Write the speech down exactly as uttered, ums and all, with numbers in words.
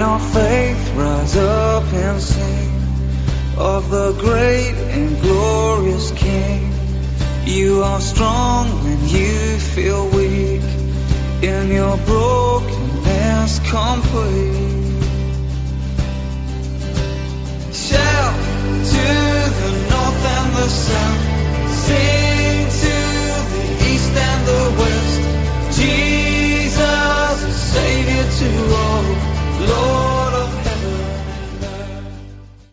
our faith, rise up and sing of the great and glorious King. You are strong when you feel weak, in your brokenness complete.